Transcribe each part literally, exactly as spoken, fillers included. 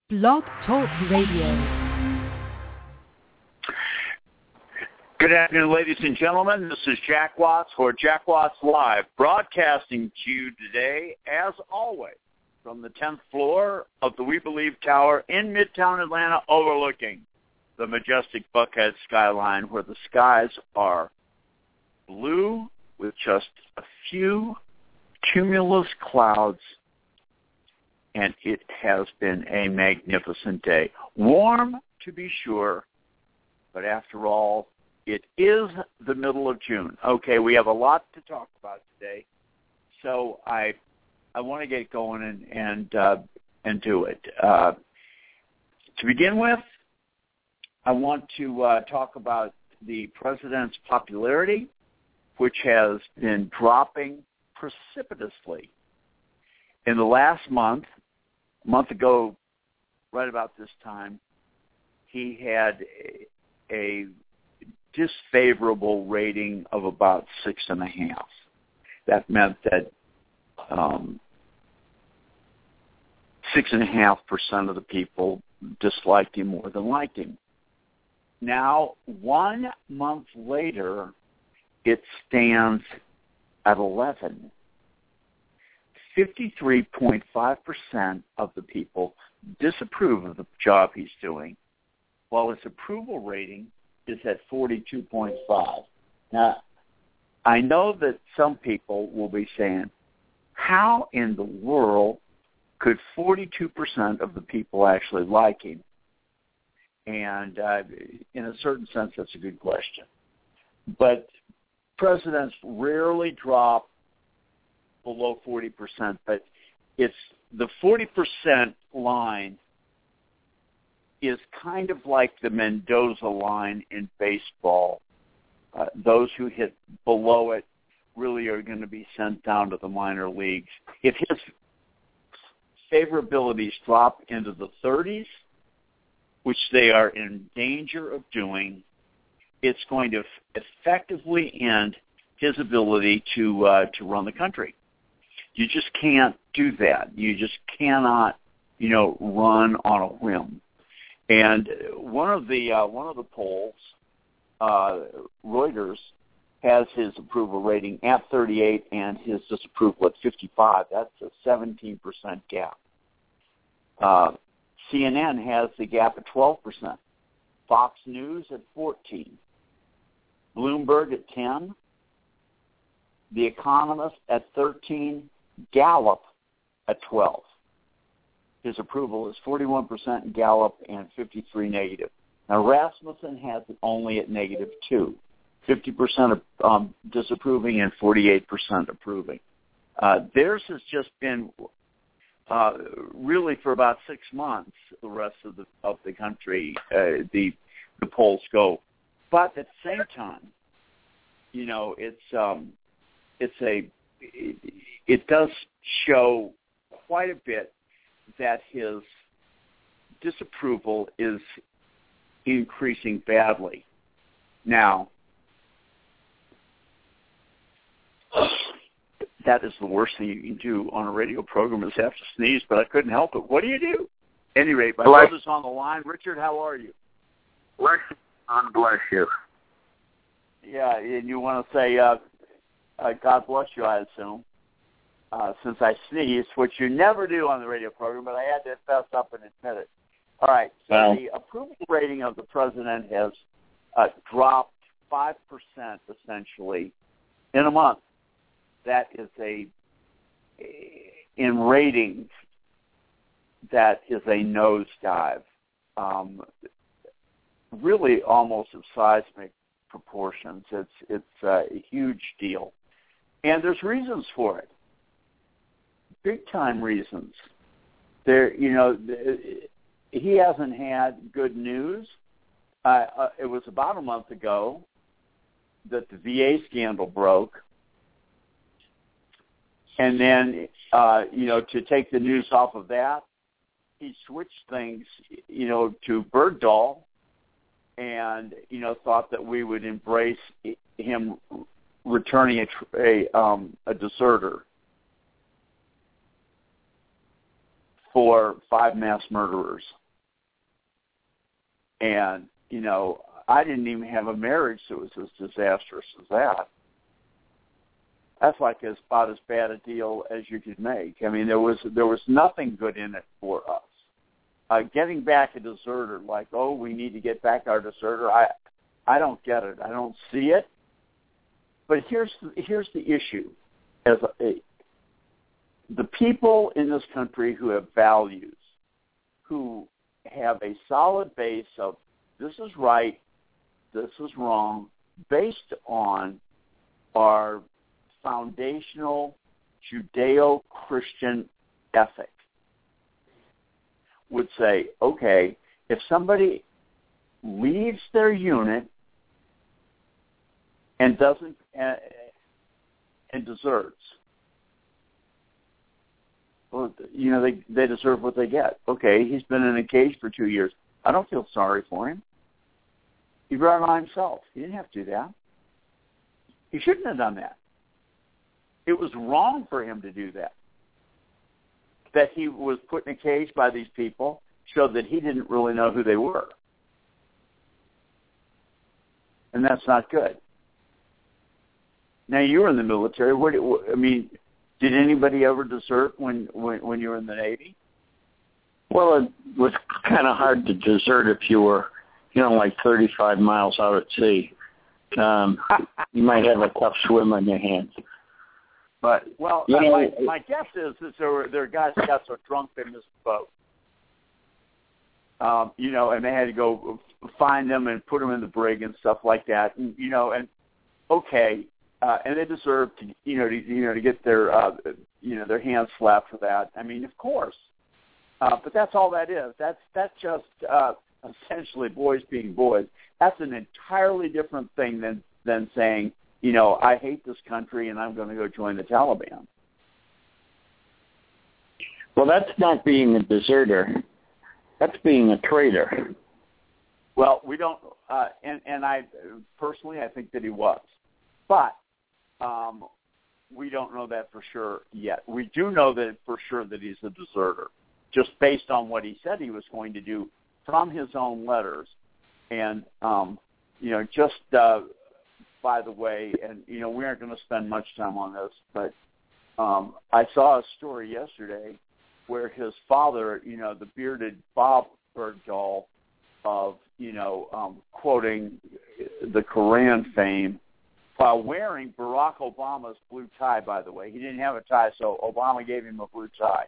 Blog Talk Radio. Good afternoon, ladies and gentlemen. This is Jack Watts for Jack Watts Live, broadcasting to you today, as always, from the tenth floor of the We Believe Tower in Midtown Atlanta, overlooking the majestic Buckhead skyline, where the skies are blue with just a few cumulus clouds, and it has been a magnificent day. Warm, to be sure, but after all, it is the middle of June. Okay, we have a lot to talk about today, so I I want to get going and and, uh, and do it. Uh, to begin with, I want to uh, talk about the president's popularity, which has been dropping precipitously. In the last month, a month ago, right about this time, he had a, a disfavorable rating of about six and a half. That meant that um, six and a half percent of the people disliked him more than liked him. Now, one month later, it stands at eleven. fifty-three point five percent of the people disapprove of the job he's doing, while his approval rating is at forty-two point five. Now, I know that some people will be saying, how in the world could forty-two percent of the people actually like him? And uh, in a certain sense, that's a good question. But presidents rarely drop below forty percent, but it's the forty percent line is kind of like the Mendoza line in baseball. Uh, those who hit below it really are going to be sent down to the minor leagues. If his favorabilities drop into the thirties, which they are in danger of doing, it's going to effectively end his ability to uh, to run the country. You just can't do that. You just cannot, you know, run on a whim. And one of the uh, one of the polls, uh, Reuters, has his approval rating at thirty-eight and his disapproval at fifty-five. That's a seventeen percent gap. Uh, C N N has the gap at twelve percent. Fox News at fourteen. Bloomberg at ten. The Economist at thirteen. Gallup at twelve. His approval is forty-one percent in Gallup and fifty-three negative. Now, Rasmussen has it only at negative two. fifty percent um, disapproving and forty-eight percent approving. Uh, theirs has just been uh, really for about six months. The rest of the of the country, uh, the the polls go, but at the same time, you know, it's um, it's a it, it does show quite a bit that his disapproval is increasing badly. Now, that is the worst thing you can do on a radio program is have to sneeze, but I couldn't help it. What do you do? At any rate, my brother's on the line. Richard, how are you? Bless you. God bless you. Yeah, and you want to say, uh, uh, God bless you, I assume. Uh, since I sneezed, which you never do on the radio program, but I had to fess up and admit it. All right, so well, the approval rating of the president has uh, dropped five percent essentially in a month. That is a, in ratings, that is a nosedive, um, really almost of seismic proportions. It's, it's uh, a huge deal. And there's reasons for it. Big-time reasons. There, you know, he hasn't had good news. Uh, uh, it was about a month ago that the V A scandal broke, and then, uh, you know, to take the news off of that, he switched things, you know, to Bergdahl, and you know, thought that we would embrace him returning a a, um, a deserter. for five mass murderers. And, you know, I didn't even have a marriage that was as disastrous as that. That's like as, about as bad a deal as you could make. I mean, there was there was nothing good in it for us. Uh, getting back a deserter, like, oh, we need to get back our deserter, I I don't get it. I don't see it. But here's the, here's the issue. As a, a, the people in this country who have values, who have a solid base of this is right, this is wrong, based on our foundational Judeo-Christian ethic, would say, okay, if somebody leaves their unit and doesn't uh, and deserts, well, you know, they they deserve what they get. Okay, he's been in a cage for two years. I don't feel sorry for him. He brought it on himself. He didn't have to do that. He shouldn't have done that. It was wrong for him to do that. That he was put in a cage by these people showed that he didn't really know who they were. And that's not good. Now, you were in the military. What, I mean, did anybody ever desert when, when, when you were in the Navy? Well, it was kind of hard to desert if you were, you know, like thirty-five miles out at sea. Um, you might have a tough swim on your hands. But, well, you uh, know, my, my guess is that there were, there were guys that got so drunk they missed the boat. Um, you know, and they had to go find them and put them in the brig and stuff like that. And, you know, and, okay, uh, and they deserve to, you know, to, you know, to get their, uh, you know, their hands slapped for that. I mean, of course. Uh, but that's all that is. That's, that's just uh, essentially boys being boys. That's an entirely different thing than, than saying, you know, I hate this country and I'm going to go join the Taliban. Well, that's not being a deserter. That's being a traitor. Well, we don't, uh, and, and I, personally, I think that he was. But um, we don't know that for sure yet. We do know that for sure that he's a deserter, just based on what he said he was going to do from his own letters. And, um, you know, just... Uh, by the way, and, you know, we aren't going to spend much time on this, but um, I saw a story yesterday where his father, you know, the bearded Bob Bergdahl of, you know, um, quoting the Koran fame, while wearing Barack Obama's blue tie, by the way. He didn't have a tie, so Obama gave him a blue tie.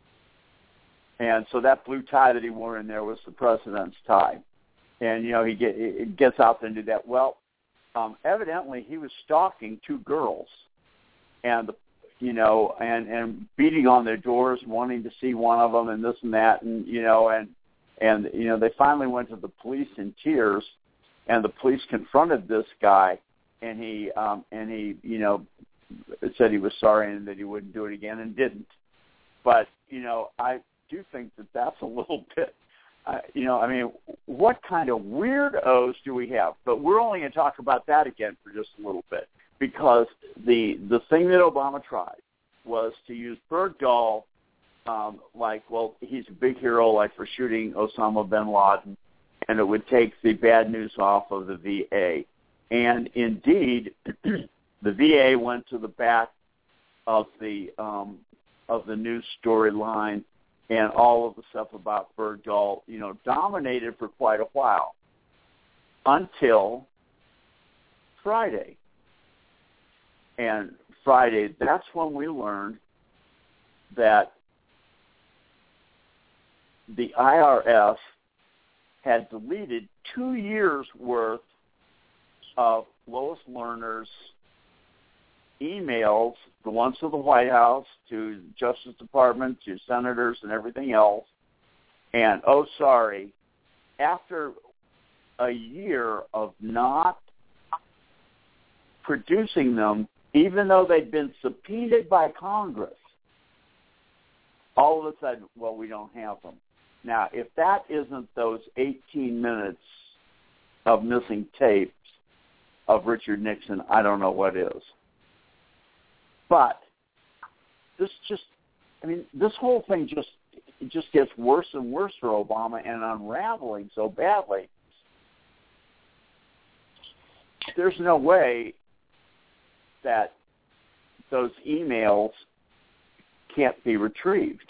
And so that blue tie that he wore in there was the president's tie. And, you know, he get, it gets out there and do that. Well, Um, evidently, he was stalking two girls, and you know, and, and beating on their doors, wanting to see one of them, and this and that, and you know, and and you know, they finally went to the police in tears, and the police confronted this guy, and he um, and he you know said he was sorry and that he wouldn't do it again, and didn't. But you know, I do think that that's a little bit. Uh, you know, I mean, what kind of weirdos do we have? But we're only going to talk about that again for just a little bit, because the the thing that Obama tried was to use Bergdahl um, like, well, he's a big hero, like for shooting Osama bin Laden, and it would take the bad news off of the V A. And indeed, the V A went to the back of the um, of the news storyline. And all of the stuff about Bergdahl, you know, dominated for quite a while until Friday. And Friday, that's when we learned that the I R S had deleted two years' worth of Lois Lerner's emails, the ones to the White House, to Justice Department, to senators and everything else. And, oh, sorry, after a year of not producing them, even though they'd been subpoenaed by Congress, all of a sudden, well, we don't have them. Now, if that isn't those eighteen minutes of missing tapes of Richard Nixon, I don't know what is. But this just, I mean, this whole thing just it just gets worse and worse for Obama and unraveling so badly. There's no way that those emails can't be retrieved.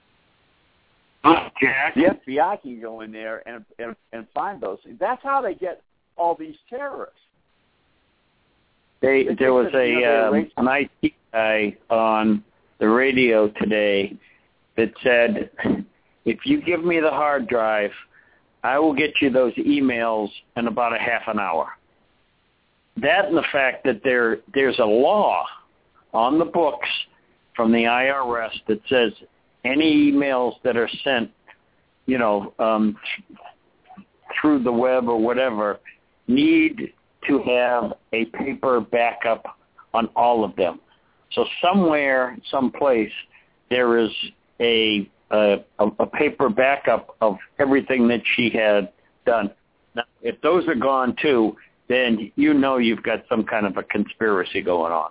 Jack? The F B I can go in there and, and, and find those things. That's how they get all these terrorists. They, they there was that, a you know, um, an I T guy on the radio today that said, if you give me the hard drive, I will get you those emails in about a half an hour. That and the fact that there there's a law on the books from the I R S that says any emails that are sent, you know, um, through the web or whatever, need to have a paper backup on all of them. So somewhere, someplace, there is a a, a paper backup of everything that she had done. Now, if those are gone too, then you know you've got some kind of a conspiracy going on.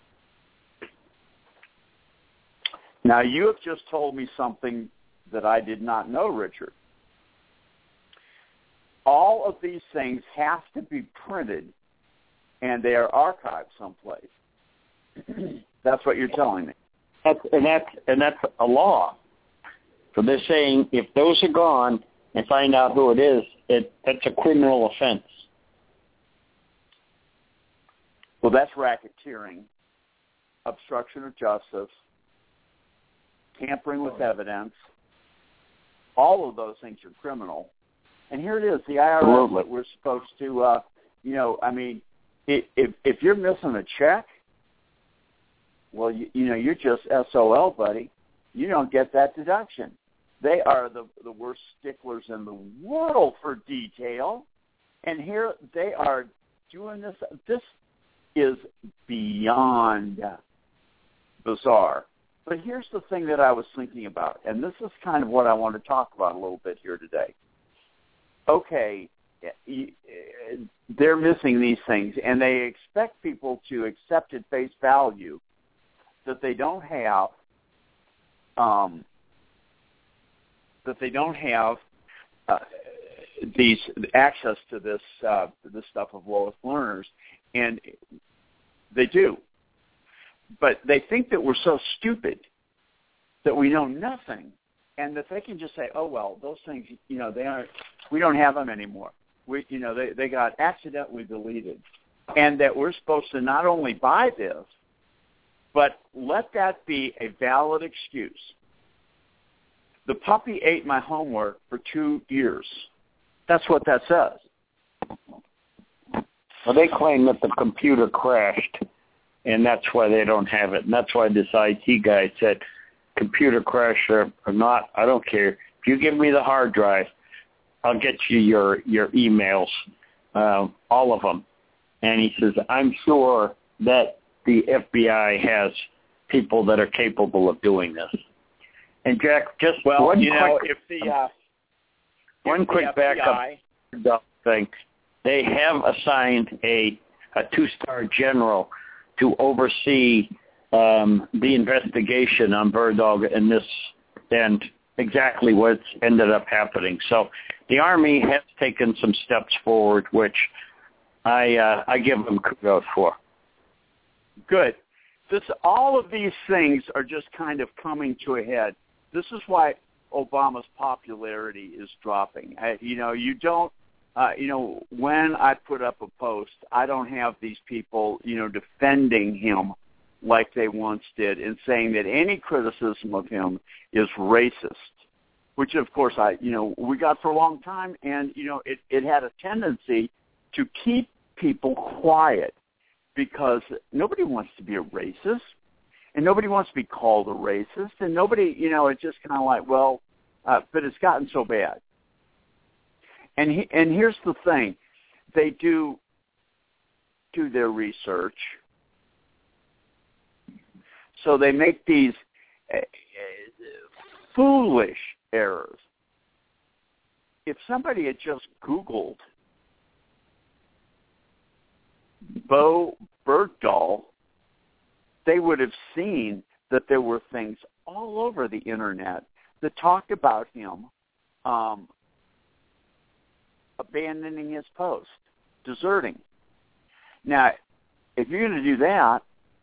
Now, you have just told me something that I did not know, Richard. All of these things have to be printed, and they are archived someplace. That's what you're telling me. That's, and that's and that's a law. So they're saying if those are gone and find out who it is, it that's a criminal offense. Well, that's racketeering, obstruction of justice, tampering with evidence. All of those things are criminal. And here it is, the I R S that we're supposed to, uh, you know, I mean, if, if you're missing a check, well, you, you know, you're just S O L, buddy. You don't get that deduction. They are the, the worst sticklers in the world for detail. And here they are doing this. This is beyond bizarre. But here's the thing that I was thinking about, and this is kind of what I want to talk about a little bit here today. Okay, they're missing these things, and they expect people to accept at face value that they don't have um, that they don't have uh, these access to this uh, this stuff of lowest learners, and they do. But they think that we're so stupid that we know nothing, and that they can just say, "Oh well, those things, you know, they aren't. We don't have them anymore. We, you know, they they got accidentally deleted," and that we're supposed to not only buy this, but let that be a valid excuse. The puppy ate my homework for two years. That's what that says. Well, they claim that the computer crashed, and that's why they don't have it. And that's why this I T guy said, computer crash or, or not, I don't care. If you give me the hard drive, I'll get you your, your emails, uh, all of them. And he says, I'm sure that the F B I has people that are capable of doing this. And Jack, just well, one you quick, know, if the uh, one if quick the backup thing. They have assigned a a two-star general to oversee um, the investigation on Bird Dog and this and exactly what's ended up happening. So the Army has taken some steps forward, which I uh, I give them kudos for. Good. This all of these things are just kind of coming to a head. This is why Obama's popularity is dropping. I, you know, you don't. Uh, you know, when I put up a post, I don't have these people, you know, defending him like they once did and saying that any criticism of him is racist, which, of course, I, you know, we got for a long time. And, you know, it, it had a tendency to keep people quiet because nobody wants to be a racist and nobody wants to be called a racist. And nobody, you know, it's just kind of like, well, uh, but it's gotten so bad. And he, and here's the thing, they do do their research, so they make these uh, foolish errors. If somebody had just Googled Bo Bergdahl, they would have seen that there were things all over the internet that talked about him um, abandoning his post, deserting. Now, if you're going to do that,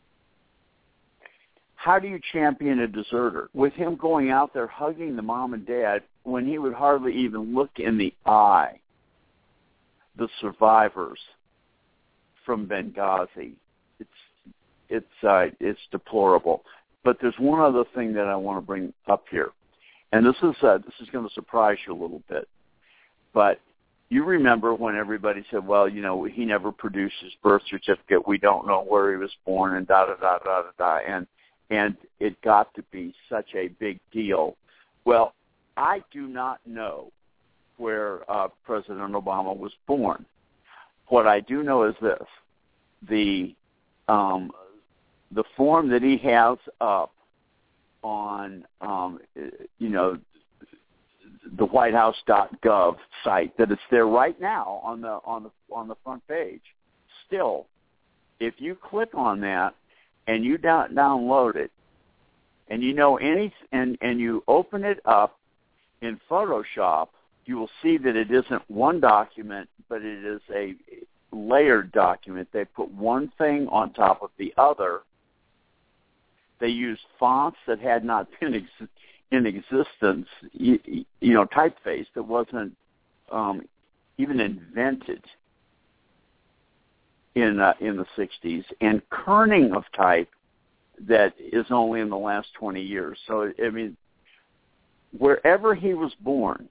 how do you champion a deserter? With him going out there hugging the mom and dad when he would hardly even look in the eye the survivors from Benghazi. It's it's uh, it's deplorable. But there's one other thing that I want to bring up here, and this is uh, this is going to surprise you a little bit. But you remember when everybody said, "Well, you know, he never produced his birth certificate. We don't know where he was born," and da da da da da da, and and it got to be such a big deal. Well, I do not know where uh, President Obama was born. What I do know is this: the um, the form that he has up on, um, you know, the white house dot gov site, that it's there right now on the on the on the front page. Still, if you click on that and you down, download it, and you know any and and you open it up in Photoshop, you will see that it isn't one document, but it is a layered document. They put one thing on top of the other. They used fonts that had not been ex- in existence, you, you know, typeface that wasn't um, even invented in uh, in the sixties, and kerning of type that is only in the last twenty years. So, I mean, wherever he was born,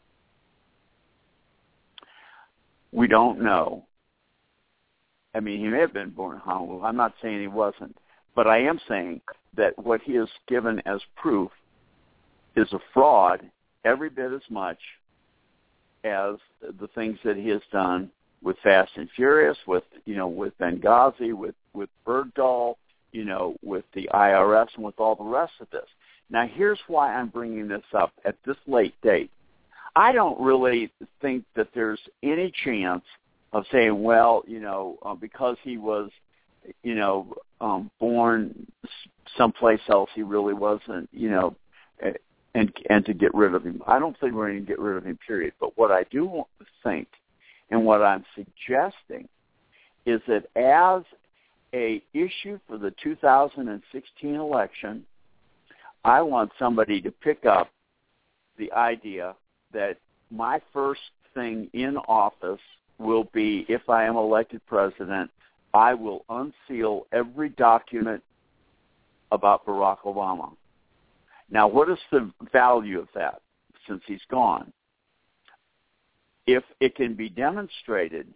we don't know. I mean, he may have been born in Honolulu. I'm not saying he wasn't. But I am saying that what he has given as proof is a fraud every bit as much as the things that he has done with Fast and Furious, with, you know, with Benghazi, with, with Bergdahl, you know, with the I R S, and with all the rest of this. Now, here's why I'm bringing this up at this late date. I don't really think that there's any chance of saying, well, you know, uh, because he was, you know, um, born someplace else, he really wasn't, you know, and and to get rid of him. I don't think we're going to get rid of him, period. But what I do want to think, and what I'm suggesting, is that as a issue for the two thousand sixteen election, I want somebody to pick up the idea that my first thing in office will be, if I am elected president, I will unseal every document about Barack Obama. Now, what is the value of that since he's gone? If it can be demonstrated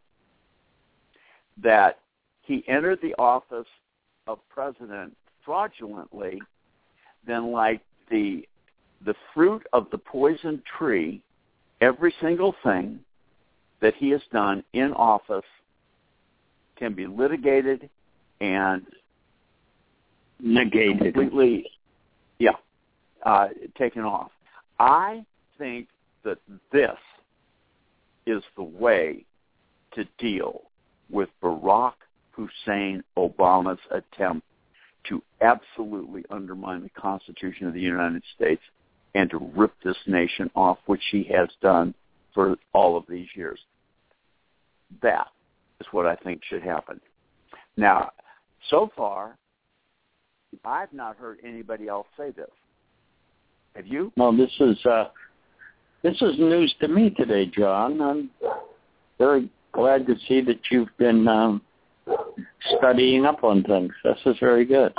that he entered the office of president fraudulently, then like the the fruit of the poison tree, every single thing that he has done in office can be litigated and negated, completely, yeah, uh, taken off. I think that this is the way to deal with Barack Hussein Obama's attempt to absolutely undermine the Constitution of the United States and to rip this nation off, which he has done for all of these years. That is what I think should happen. Now, so far, I've not heard anybody else say this. Have you? Well, this is uh, this is news to me today, John. I'm very glad to see that you've been um, studying up on things. This is very good.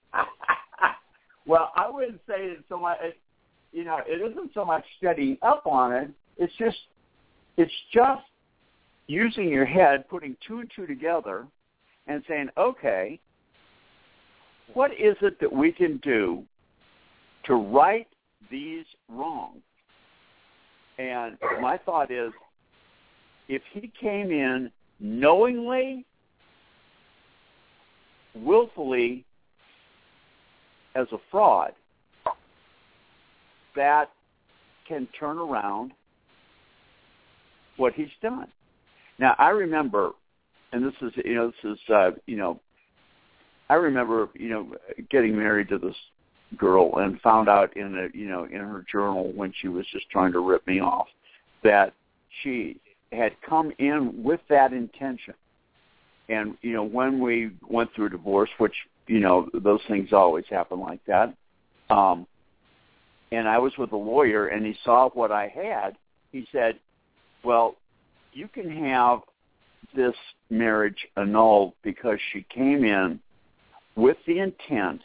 Well, I wouldn't say it so much. It, you know, it isn't so much studying up on it. It's just, it's just using your head, putting two and two together, and saying, okay, what is it that we can do to right these wrongs? And my thought is, if he came in knowingly, willfully, as a fraud, that can turn around what he's done. Now, I remember, and this is, you know, this is, uh, you know, I remember, you know, getting married to this girl and found out in a you know in her journal when she was just trying to rip me off that she had come in with that intention. And you know when we went through a divorce, which you know those things always happen like that, um, and I was with a lawyer and he saw what I had. He said, well, you can have this marriage annulled because she came in with the intent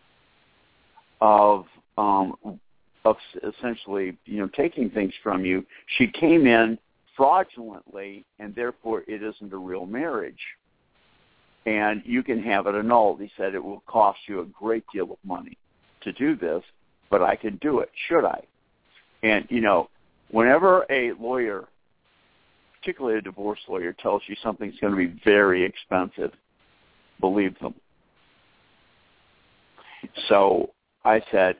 of um, of essentially, you know, taking things from you. She came in fraudulently, and therefore it isn't a real marriage. And you can have it annulled. He said it will cost you a great deal of money to do this, but I can do it. Should I? And, you know, whenever a lawyer, particularly a divorce lawyer, tells you something's going to be very expensive, believe them. So I said,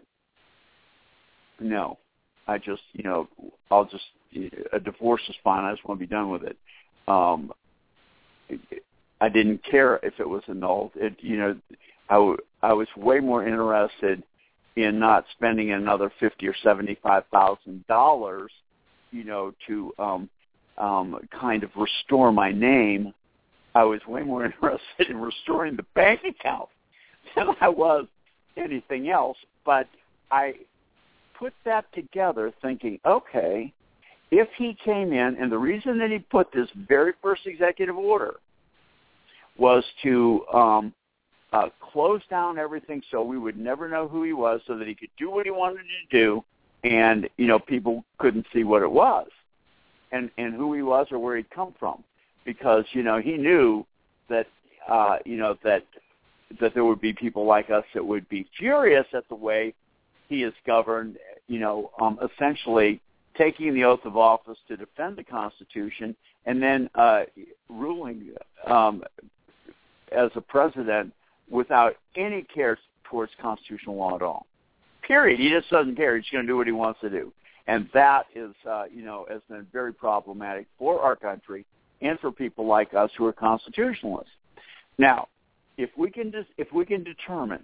no, I just, you know, I'll just, a divorce is fine. I just want to be done with it. Um, I didn't care if it was annulled. It, you know, I, w- I was way more interested in not spending another fifty or seventy-five thousand dollars, you know, to um, um, kind of restore my name. I was way more interested in restoring the bank account than I was anything else. But I put that together thinking, okay, if he came in, and the reason that he put this very first executive order was to um, uh, close down everything so we would never know who he was, so that he could do what he wanted to do, and, you know, people couldn't see what it was and, and who he was or where he'd come from. Because, you know, he knew that, uh, you know, that that there would be people like us that would be furious at the way he is governed, you know, um, essentially taking the oath of office to defend the Constitution and then uh, ruling um, as a president without any care towards constitutional law at all. Period. He just doesn't care. He's going to do what he wants to do. And that is, uh, you know, has been very problematic for our country and for people like us who are constitutionalists. Now, if we can just, if we can determine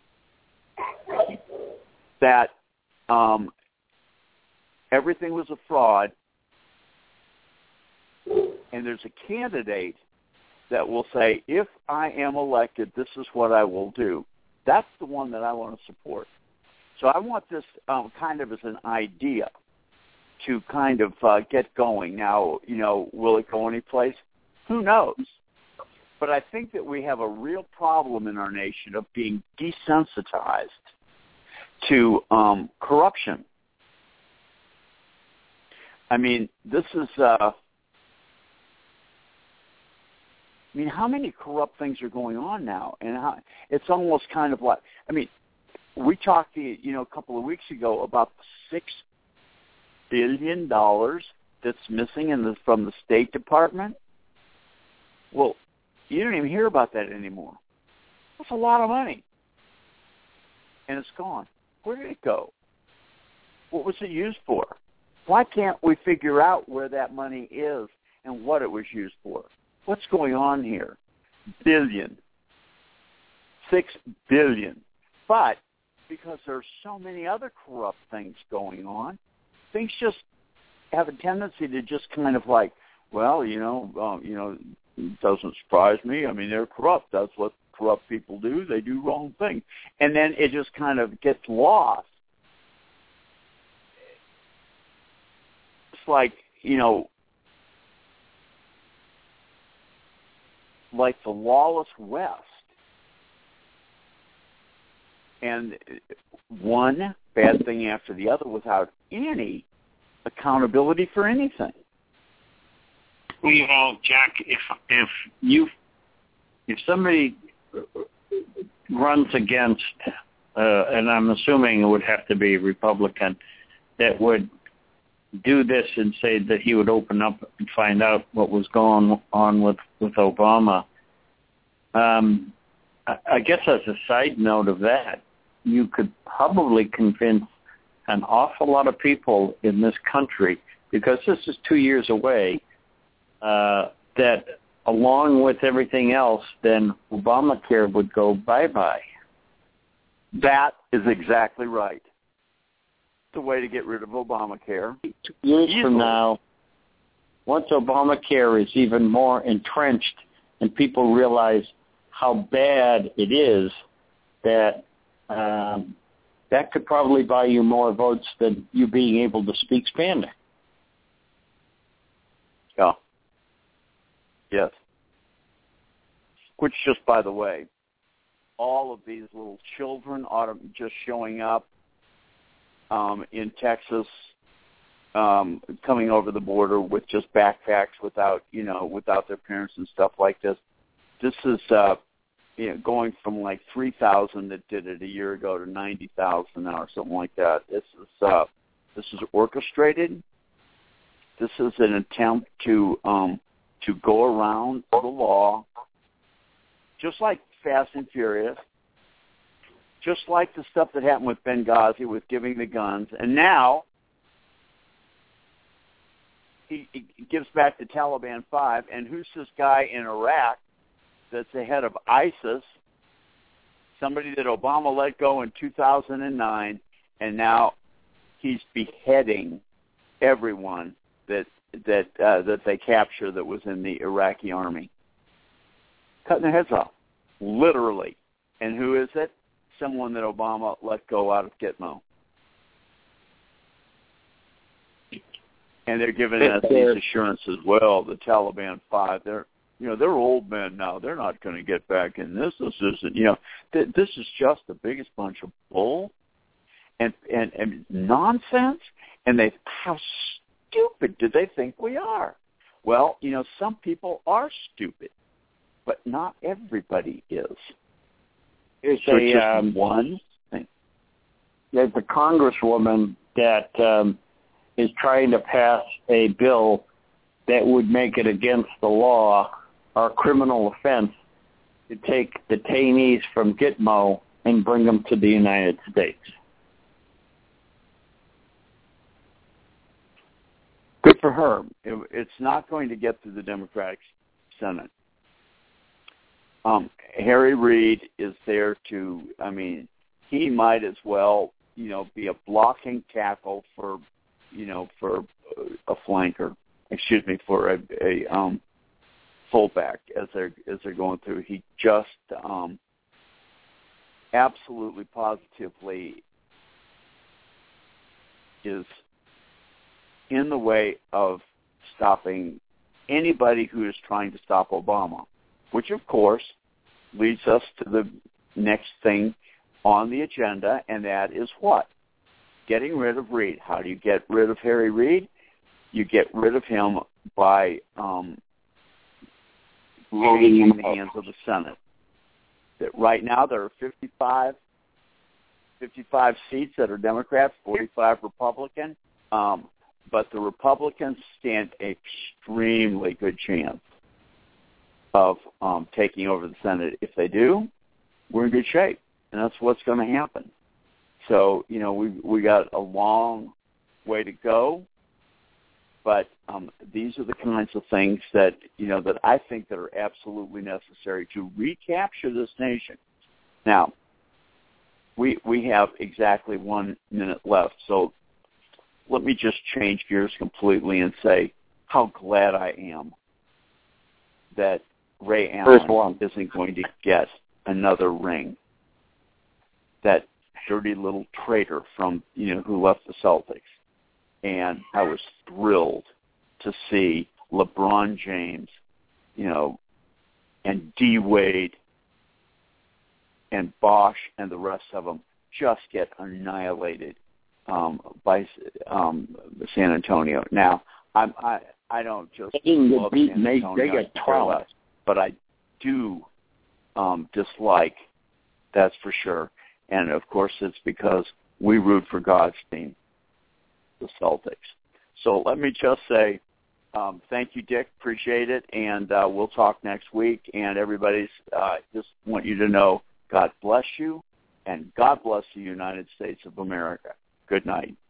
that um, everything was a fraud, and there's a candidate that will say, if I am elected, this is what I will do, that's the one that I want to support. So I want this um, kind of as an idea to kind of uh, get going. Now, you know, will it go anyplace? Who knows? But I think that we have a real problem in our nation of being desensitized to um, corruption. I mean, this is, uh, I mean, how many corrupt things are going on now? And how, it's almost kind of like, I mean, we talked, you know, a couple of weeks ago about the six billion dollars that's missing in the, from the State Department. Well, you don't even hear about that anymore. That's a lot of money. And it's gone. Where did it go? What was it used for? Why can't we figure out where that money is and what it was used for? What's going on here? Billion. Six billion. But because there's so many other corrupt things going on, things just have a tendency to just kind of like, well, you know, um, you know, it doesn't surprise me. I mean, they're corrupt. That's what corrupt people do. They do wrong things. And then it just kind of gets lost. It's like, you know, like the lawless West. And one bad thing after the other without any accountability for anything. Well, you know, Jack, if if you if somebody runs against, uh, and I'm assuming it would have to be a Republican, that would do this and say that he would open up and find out what was going on with, with Obama, um, I, I guess as a side note of that, you could probably convince an awful lot of people in this country, because this is two years away, uh, that along with everything else, then Obamacare would go bye-bye. That is exactly right. The way to get rid of Obamacare. Two years Easily. from now, once Obamacare is even more entrenched and people realize how bad it is, that um, that could probably buy you more votes than you being able to speak Spanish. Yeah. Yes. Which, just by the way, all of these little children auto- just showing up um, in Texas, um, coming over the border with just backpacks without, you know, without their parents and stuff like this. This is uh, you know, going from like three thousand that did it a year ago to ninety thousand now or something like that. This is uh, this is orchestrated. This is an attempt to um, to go around the law, just like Fast and Furious, just like the stuff that happened with Benghazi with giving the guns, and now he, he gives back the Taliban five. And who's this guy in Iraq that's the head of ISIS? Somebody that Obama let go in two thousand nine, and now he's beheading everyone that that uh, that they capture that was in the Iraqi army, cutting their heads off, literally. And who is it? Someone that Obama let go out of Gitmo. And they're giving us these assurances. Well, the Taliban five, they're you know they're old men now. They're not going to get back in this. This isn't you know th- this is just the biggest bunch of bull and and, and nonsense. And they how stupid do they think we are? Well, you know some people are stupid, but not everybody is. There's so a, just um, one thing. There's a congresswoman that um, is trying to pass a bill that would make it against the law or criminal offense to take detainees from Gitmo and bring them to the United States. Good for her. It, it's not going to get through the Democratic Senate. Um, Harry Reid is there to, I mean, he might as well, you know, be a blocking tackle for, you know, for a flanker, excuse me, for a, a um, fullback as they're, as they're going through. He just um, absolutely positively is in the way of stopping anybody who is trying to stop Obama, which, of course, leads us to the next thing on the agenda, and that is what? Getting rid of Reid. How do you get rid of Harry Reid? You get rid of him by um, changing the hands of the Senate. That right now there are fifty-five, fifty-five seats that are Democrat, forty-five Republican, um, but the Republicans stand an extremely good chance of um, taking over the Senate. If they do, we're in good shape, and that's what's going to happen. So, you know, we we got a long way to go, but um, these are the kinds of things that, you know, that I think that are absolutely necessary to recapture this nation. Now, we we have exactly one minute left, so let me just change gears completely and say how glad I am that Ray Allen isn't going to get another ring. That dirty little traitor from, you know, who left the Celtics. And I was thrilled to see LeBron James, you know, and D. Wade and Bosh and the rest of them just get annihilated um, by um, San Antonio. Now, I'm, I I don't just love San Antonio, they get twelve. But I do um, dislike, that's for sure. And, of course, it's because we root for God's team, the Celtics. So let me just say um, thank you, Dick. Appreciate it. And uh, we'll talk next week. And everybody's uh, just want you to know God bless you, and God bless the United States of America. Good night.